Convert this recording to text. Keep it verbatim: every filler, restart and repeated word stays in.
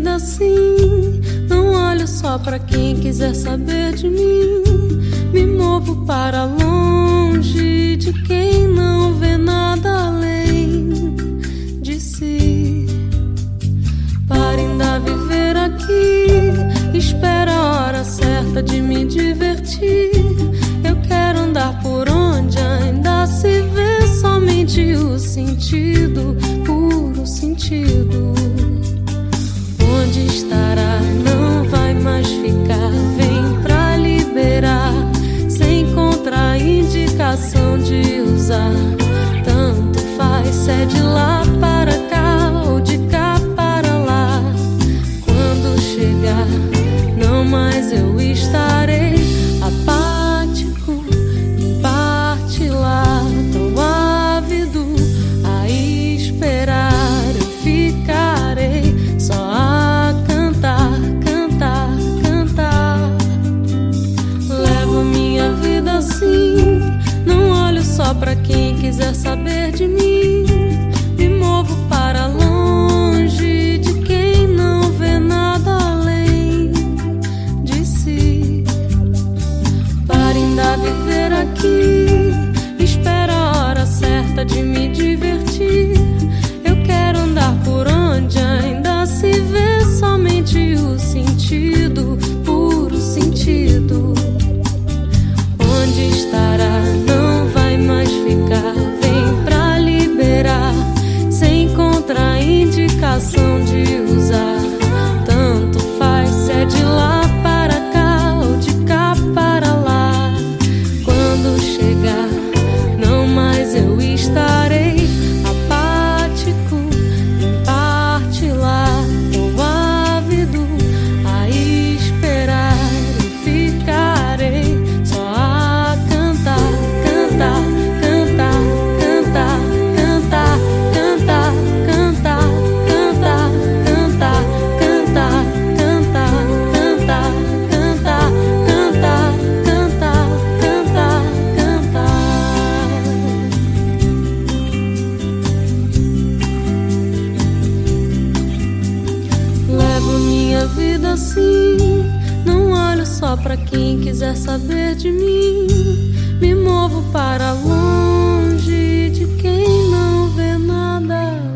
vida assim. Não olho só pra quem quiser saber de mim. Me movo para longe de quem não vê nada além de si. Para ainda viver aqui, espera a hora certa de me divertir. Eu quero andar por onde ainda se vê somente o sentido, puro sentido. Onde estará? Não vai mais ficar. Vem pra liberar, sem contraindicação de usar. Tanto faz se é de lá para cá ou de cá para lá. Quando chegar, não mais eu estarei apático, em parte lá, tão ávido a esperar. Eu ficarei só a cantar, cantar, cantar. Levo minha vida assim, não olho só pra quem quiser saber de mim. Me movo para longe de quem não vê nada além de si. Para ainda viver aqui, espera a hora certa de me divertir. Eu quero andar por onde ainda se vê somente o sentido, puro sentido. Onde estará? Não vai mais ficar. Vem pra liberar, sem contraindicação de usar. Tanto faz se é de lá para cá ou de cá para lá. Quando chegar, não mais eu estarei apático, em parte lá, tão ávido a esperar. Eu ficarei só a cantar, cantar, cantar, cantar, cantar, cantar, cantar, cantar, cantar, cantar, cantar, cantar, cantar, cantar, cantar, cantar, cantar. Levo minha vida assim, não olho só pra quem quiser saber de mim. Me movo para longe de quem não vê nada